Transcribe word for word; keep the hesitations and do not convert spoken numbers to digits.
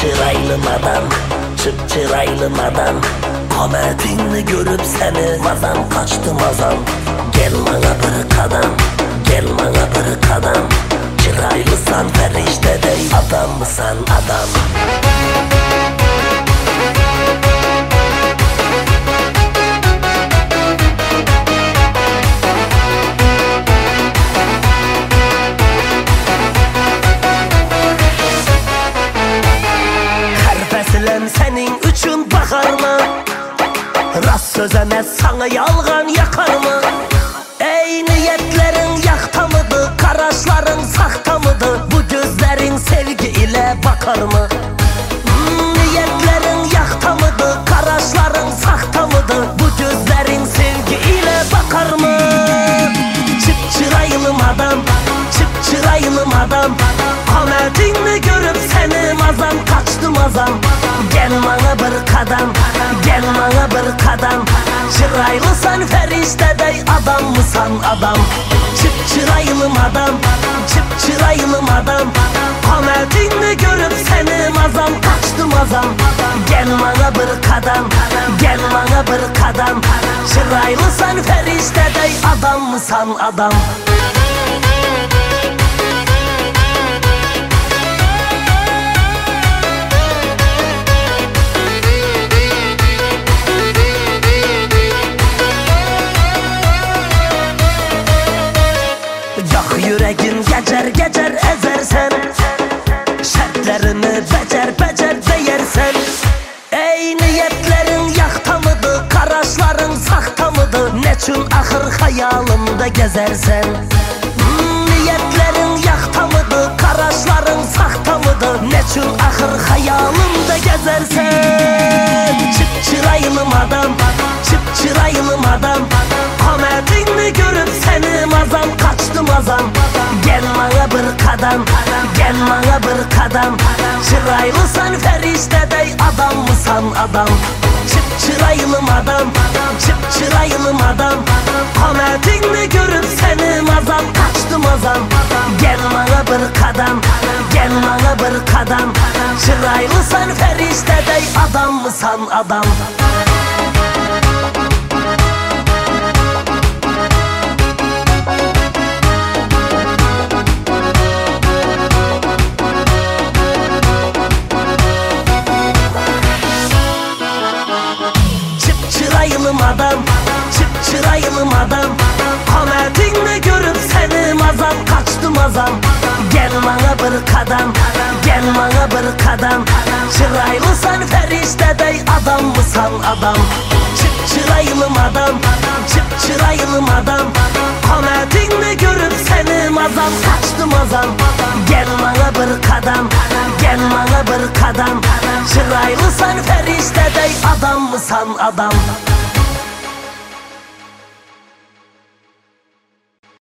çıraylım adam, çıp çıraylım adam. Kametini görüp seni mazam kaçtı mazam. Gel bana bir kadam, gel bana bir kadam. Çıraylısan ferişte dey, adam mısan adam? Herfesilen senin üçün bakar mı? Rast sözeme sana yalgan yakar mı? Ey niyetlerin yakta mıdı? Karaşların sakta mıdı? Bu gözlerin sevgi ile bakar mı? Hmm, niyetlerin yakta mıdı? Karaşların sakta mıdı? Bu gözlerin sevgi ile bakar mı? Çıp çıraylım adam, çıp çıraylım adam. Kametini görüp seni mazam kaçtı mazam. Gel bana bir kadam, gel bana bir kadam. Çıraylısan ferişte dey, adam mısan adam? Çıp çıraylım adam, çıp çıraylım adam. Kametini görüp seni mazam kaçtı mazam. Gel bana bir kadam, gel bana bir kadam. Çıraylısan ferişte dey, adam mısan adam? Yüreğin geçer geçer ezersen, şartlarını becer becer deyersen. Ey niyetlerin yakta mıdı? Karaşların sakta mıdı? Neçün ahır hayalımda gezersen? Hmm, niyetlerin yakta mıdı? Karaşların sakta mıdı? Neçün ahır hayalımda gezersen? Çıp çıraylım adam, çıp çıraylım adam. Kametini görüp seni mazam kaçtı mazam. Gel bana bir kadam, gel bana bir kadam. Çıraylısan ferişte dey, adam mısan adam? Çıp çıraylım adam, çıp çıraylım adam. Kametini görüp seni mazam kaçtı mazam. Gel bana bir kadam, gel bana bir kadam. Çıraylısan ferişte dey, adam mısan adam? Çıraylım adam, çıp çıraylım adam. Kametini görüp seni mazam kaçtı mazam. Gel bana bir kadam, gel bana bir kadam. Çıraylısan ferişte dey, adam mısan adam? Çıp çıraylım adam, çıp çıraylım adam. Kametini görüp seni mazam kaçtı mazam. Gel bana bir kadam, gel bana bir kadam. Çıraylısan ferişte dey, adam mısan adam?